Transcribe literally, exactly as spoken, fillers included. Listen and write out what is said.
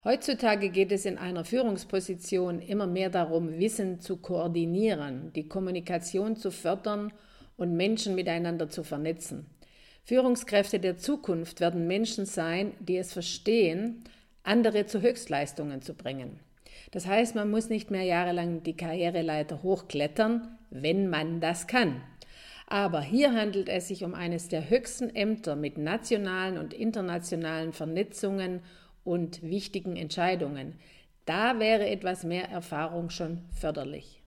Heutzutage geht es in einer Führungsposition immer mehr darum, Wissen zu koordinieren, die Kommunikation zu fördern und Menschen miteinander zu vernetzen. Führungskräfte der Zukunft werden Menschen sein, die es verstehen, andere zu Höchstleistungen zu bringen. Das heißt, man muss nicht mehr jahrelang die Karriereleiter hochklettern, wenn man das kann. Aber hier handelt es sich um eines der höchsten Ämter mit nationalen und internationalen Vernetzungen und wichtigen Entscheidungen. Da wäre etwas mehr Erfahrung schon förderlich.